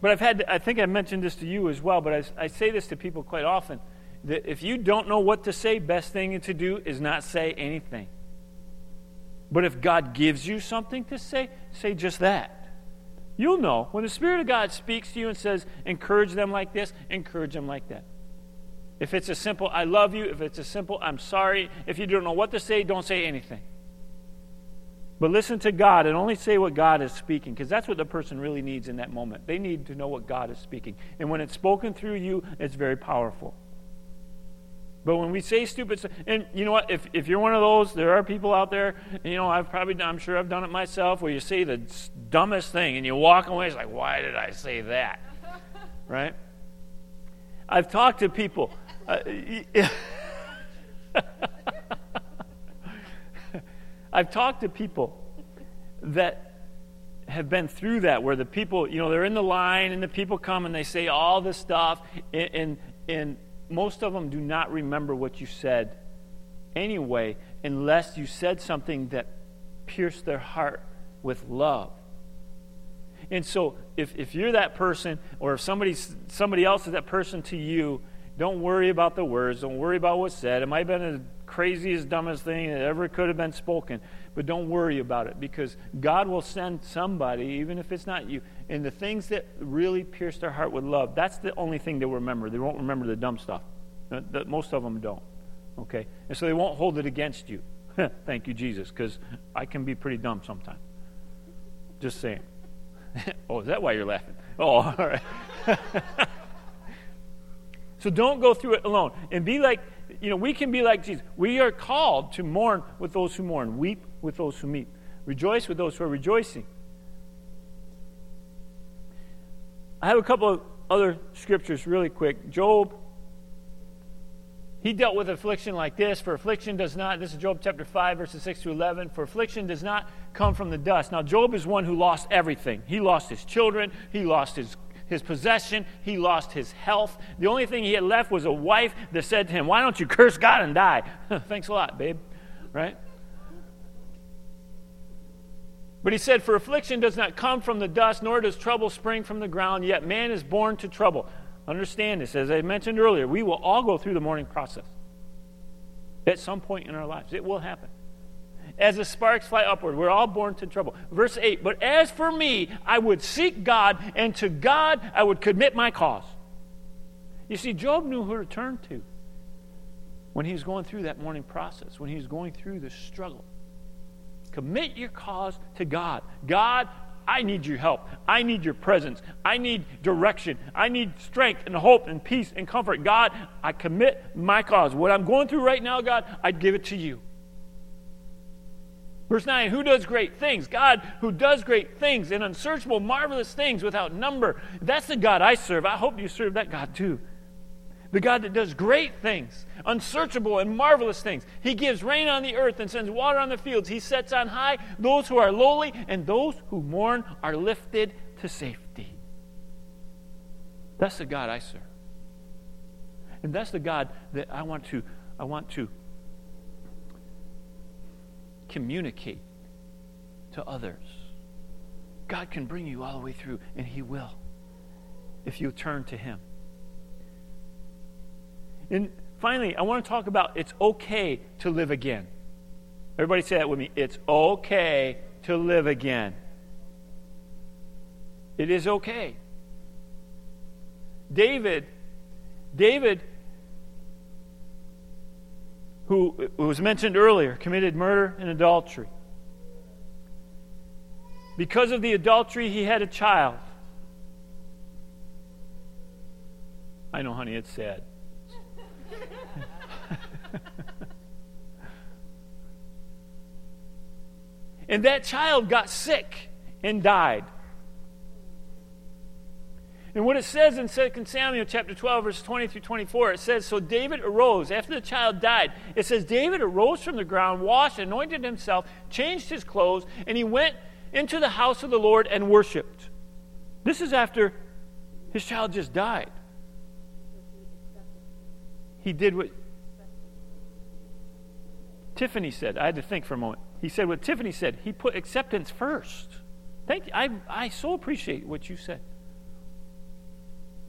But I think I mentioned this to you as well, but I say this to people quite often, that if you don't know what to say, best thing to do is not say anything. But if God gives you something to say just that. You'll know. When the Spirit of God speaks to you and says, encourage them like this, encourage them like that. If it's a simple, I love you, if it's a simple, I'm sorry, if you don't know what to say, don't say anything. But listen to God and only say what God is speaking, because that's what the person really needs in that moment. They need to know what God is speaking. And when it's spoken through you, it's very powerful. But when we say stupid stuff, and you know what, if you're one of those, there are people out there, I'm sure I've done it myself, where you say the dumbest thing and you walk away, it's like, why did I say that? Right? I've talked to people. I've talked to people that have been through that, where the people, they're in the line and the people come and they say all this stuff, and most of them do not remember what you said anyway, unless you said something that pierced their heart with love. And so if you're that person, or if somebody else is that person to you, don't worry about the words. Don't worry about what's said. It might have been the craziest, dumbest thing that ever could have been spoken, but don't worry about it, because God will send somebody, even if it's not you. And the things that really pierce their heart with love, that's the only thing they'll remember. They won't remember the dumb stuff. Most of them don't. Okay? And so they won't hold it against you. Thank you, Jesus, because I can be pretty dumb sometimes. Just saying. Oh, is that why you're laughing? Oh, all right. So don't go through it alone. And be like, we can be like Jesus. We are called to mourn with those who mourn, weep with those who weep, rejoice with those who are rejoicing. I have a couple of other scriptures really quick. Job, he dealt with affliction like this. For affliction does not, this is Job chapter 5, verses 6 to 11. For affliction does not come from the dust. Now, Job is one who lost everything. He lost his children. He lost his possession. He lost his health. The only thing he had left was a wife that said to him, why don't you curse God and die? Thanks a lot, babe. Right? But he said, for affliction does not come from the dust, nor does trouble spring from the ground, yet man is born to trouble. Understand this. As I mentioned earlier, we will all go through the mourning process. At some point in our lives. It will happen. As the sparks fly upward, we're all born to trouble. Verse 8, but as for me, I would seek God, and to God I would commit my cause. You see, Job knew who to turn to when he was going through that mourning process, when he was going through the struggle. Commit your cause to God. God, I need your help. I need your presence. I need direction. I need strength and hope and peace and comfort. God, I commit my cause. What I'm going through right now, God, I'd give it to you. Verse 9, who does great things? God, who does great things and unsearchable, marvelous things without number. That's the God I serve. I hope you serve that God too. The God that does great things, unsearchable and marvelous things. He gives rain on the earth and sends water on the fields. He sets on high those who are lowly, and those who mourn are lifted to safety. That's the God I serve. And that's the God that I want to communicate to others. God can bring you all the way through, and He will, if you turn to Him. And finally, I want to talk about it's okay to live again. Everybody say that with me. It's okay to live again. It is okay. David, who was mentioned earlier, committed murder and adultery. Because of the adultery, he had a child. I know, honey, it's sad. And that child got sick and died. And what it says in 2 Samuel chapter 12, verse 20 through 24, it says, so David arose after the child died. It says, David arose from the ground, washed, anointed himself, changed his clothes, and he went into the house of the Lord and worshipped. This is after his child just died. He did what Tiffany said. I had to think for a moment. He said what Tiffany said. He put acceptance first. Thank you. I so appreciate what you said.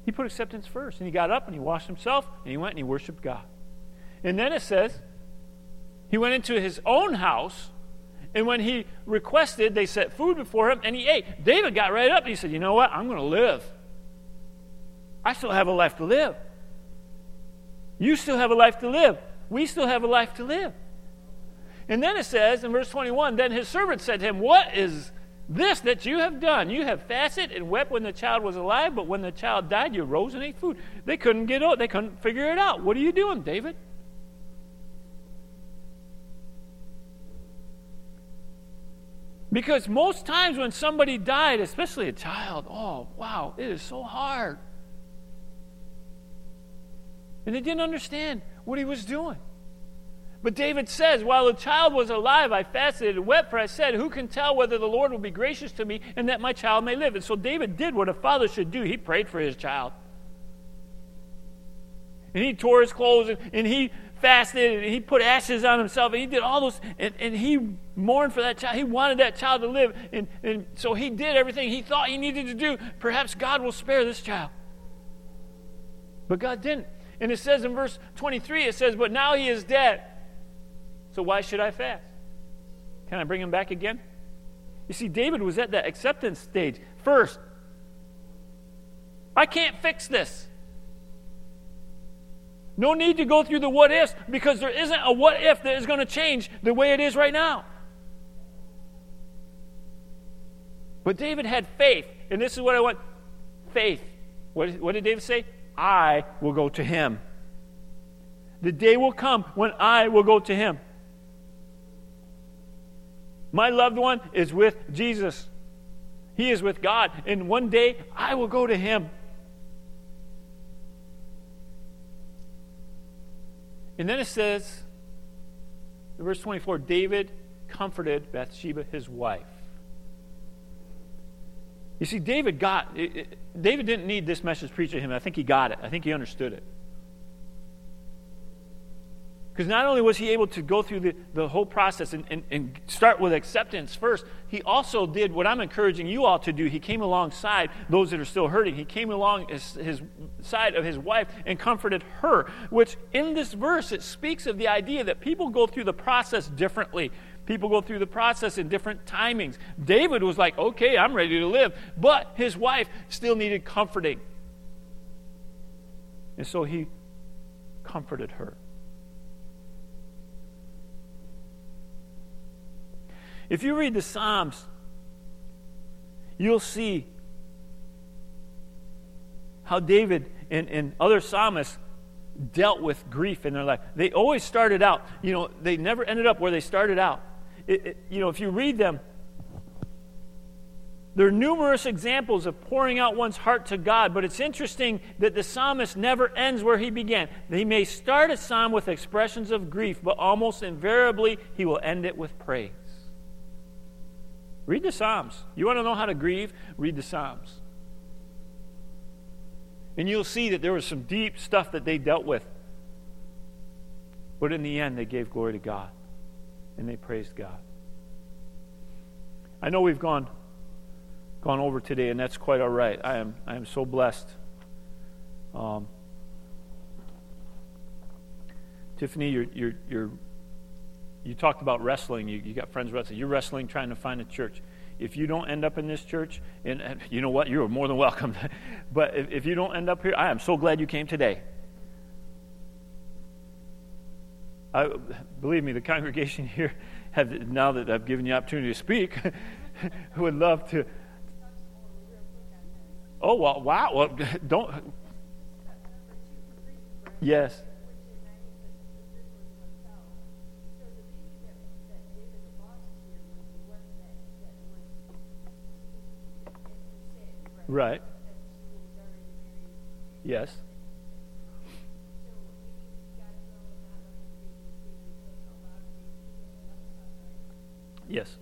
He put acceptance first. And he got up and he washed himself and he went and he worshiped God. And then it says, he went into his own house, and when he requested, they set food before him and he ate. David got right up and he said, you know what? I'm going to live. I still have a life to live. You still have a life to live. We still have a life to live. And then it says in verse 21, then his servant said to him, what is this that you have done? You have fasted and wept when the child was alive, but when the child died, you rose and ate food. They couldn't get out. They couldn't figure it out. What are you doing, David? Because most times when somebody died, especially a child, oh, wow, it is so hard. And they didn't understand what he was doing. But David says, while the child was alive, I fasted and wept, for I said, who can tell whether the Lord will be gracious to me and that my child may live? And so David did what a father should do. He prayed for his child. And he tore his clothes, and he fasted, and he put ashes on himself, and he did all those, and he mourned for that child. He wanted that child to live, and so he did everything he thought he needed to do. Perhaps God will spare this child. But God didn't. And it says in verse 23, it says, but now he is dead. So why should I fast? Can I bring him back again? You see, David was at that acceptance stage. First, I can't fix this. No need to go through the what ifs, because there isn't a what if that is going to change the way it is right now. But David had faith, and this is what I want. Faith. What did David say? I will go to him. The day will come when I will go to him. My loved one is with Jesus. He is with God, and one day I will go to him. And then it says, in verse 24, David comforted Bathsheba, his wife. You see, David didn't need this message preached to him. I think he got it. I think he understood it. Because not only was he able to go through the whole process and start with acceptance first, he also did what I'm encouraging you all to do. He came alongside those that are still hurting. He came along his side of his wife and comforted her, which in this verse, it speaks of the idea that people go through the process differently. People go through the process in different timings. David was like, okay, I'm ready to live. But his wife still needed comforting. And so he comforted her. If you read the Psalms, you'll see how David and other psalmists dealt with grief in their life. They always started out, they never ended up where they started out. If you read them, there are numerous examples of pouring out one's heart to God, but it's interesting that the psalmist never ends where he began. He may start a psalm with expressions of grief, but almost invariably he will end it with praise. Read the Psalms. You want to know how to grieve? Read the Psalms. And you'll see that there was some deep stuff that they dealt with. But in the end, they gave glory to God. And they praised God. I know we've gone over today, and that's quite all right. I am so blessed. Tiffany, you talked about wrestling. You got friends wrestling. You're wrestling trying to find a church. If you don't end up in this church, and you know what? You're more than welcome. But if you don't end up here, I am so glad you came today. Believe me, the congregation here, now that I've given you the opportunity to speak, would love to. Oh, well, wow. Well, don't. Yes. Right. Yes. Yes.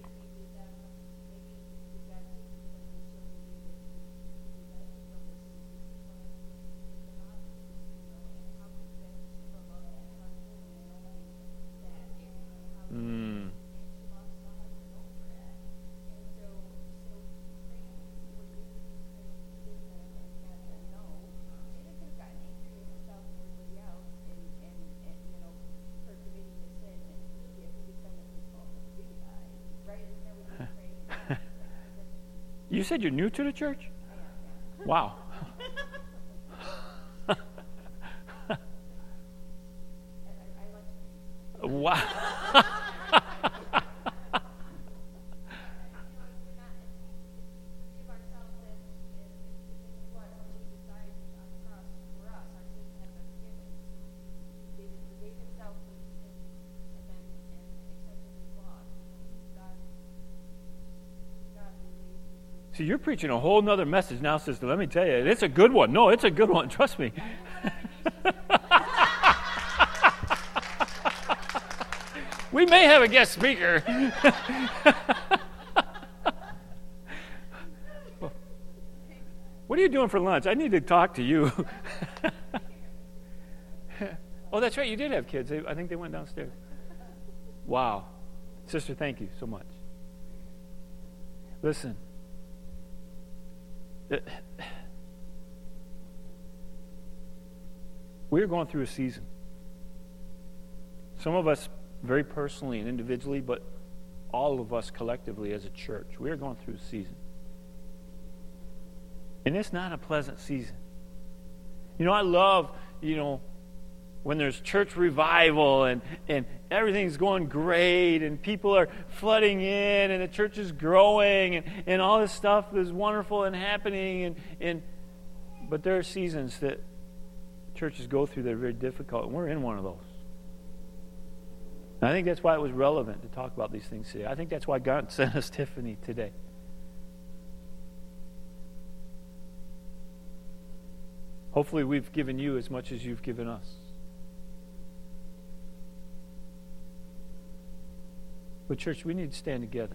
You said you're new to the church? Wow. Wow. See, you're preaching a whole nother message now, sister. Let me tell you, it's a good one. No, it's a good one. Trust me. We may have a guest speaker. What are you doing for lunch? I need to talk to you. Oh, that's right. You did have kids. I think they went downstairs. Wow. Sister, thank you so much. Listen. We're going through a season. Some of us very personally and individually, but all of us collectively as a church, we are going through a season. And it's not a pleasant season. You know, I love, when there's church revival and everything's going great and people are flooding in and the church is growing and all this stuff is wonderful and happening. But there are seasons that churches go through that are very difficult, and we're in one of those. And I think that's why it was relevant to talk about these things today. I think that's why God sent us Tiffany today. Hopefully we've given you as much as you've given us. But church, we need to stand together.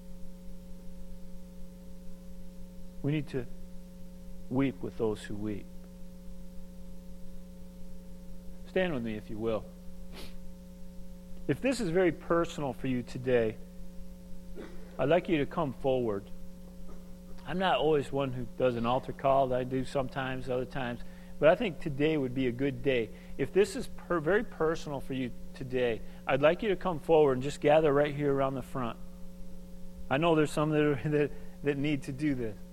We need to weep with those who weep. Stand with me if you will. If this is very personal for you today, I'd like you to come forward. I'm not always one who does an altar call. I do sometimes, other times. But I think today would be a good day. If this is very personal for you today, I'd like you to come forward and just gather right here around the front. I know there's some that need to do this.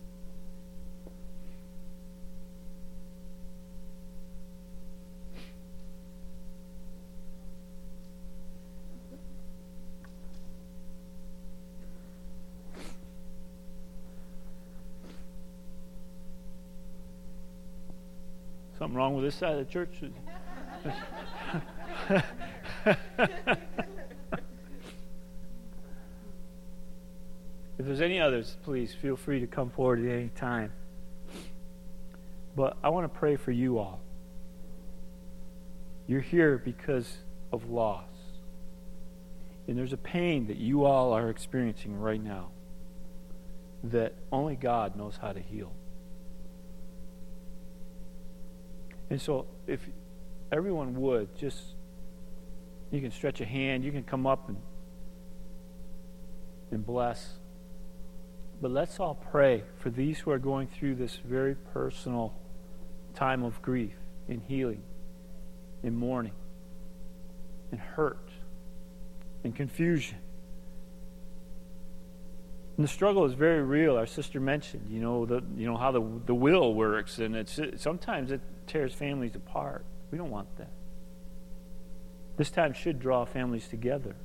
Something wrong with this side of the church? If there's any others, please feel free to come forward at any time. But I want to pray for you all. You're here because of loss. And there's a pain that you all are experiencing right now that only God knows how to heal. And so if everyone would, you can stretch a hand, you can come up and bless. But let's all pray for these who are going through this very personal time of grief and healing and mourning and hurt and confusion. And the struggle is very real. Our sister mentioned, how the will works, and sometimes it tears families apart. We don't want that. This time should draw families together.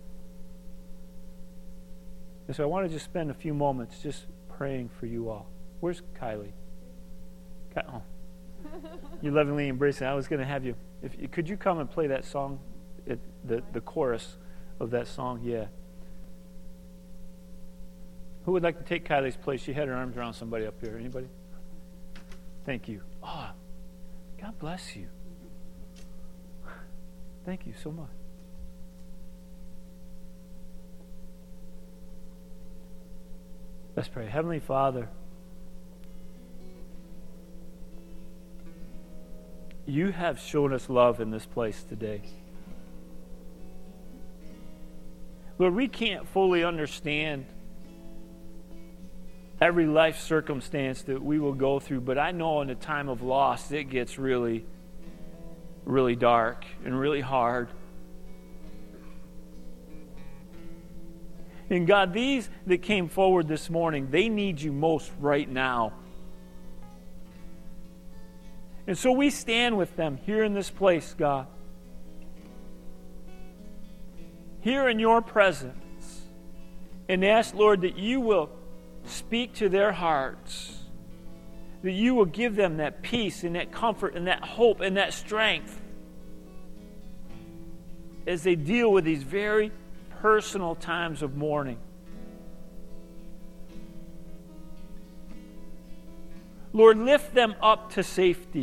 And so I want to just spend a few moments just praying for you all. Where's Kylie? Oh. You lovingly embrace it. I was going to have you. Could you come and play that song, the chorus of that song? Yeah. Who would like to take Kylie's place? She had her arms around somebody up here. Anybody? Thank you. Oh, God bless you. Thank you so much. Let's pray. Heavenly Father, you have shown us love in this place today. Lord, we can't fully understand every life circumstance that we will go through, but I know in a time of loss it gets really, really dark and really hard. And God, these that came forward this morning, they need you most right now. And so we stand with them here in this place, God. Here in your presence. And ask, Lord, that you will speak to their hearts. That you will give them that peace and that comfort and that hope and that strength as they deal with these very personal times of mourning. Lord, lift them up to safety.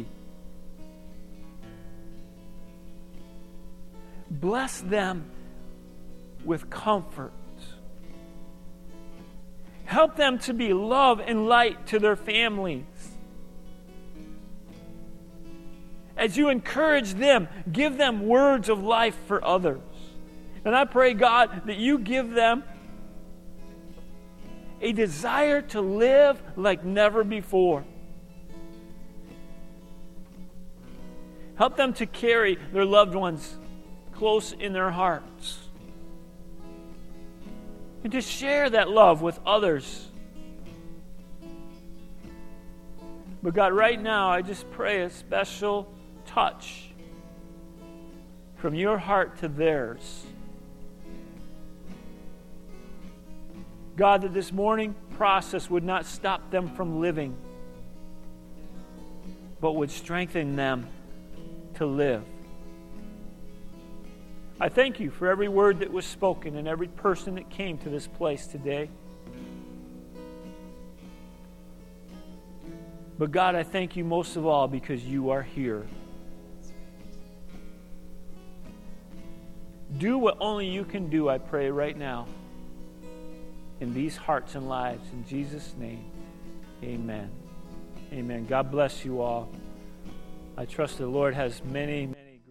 Bless them with comfort. Help them to be love and light to their families. As you encourage them, give them words of life for others. And I pray, God, that you give them a desire to live like never before. Help them to carry their loved ones close in their hearts. And to share that love with others. But God, right now, I just pray a special touch from your heart to theirs. God, that this mourning process would not stop them from living, but would strengthen them to live. I thank you for every word that was spoken and every person that came to this place today. But God, I thank you most of all because you are here. Do what only you can do, I pray right now, in these hearts and lives. In Jesus' name, amen. Amen. God bless you all. I trust the Lord has many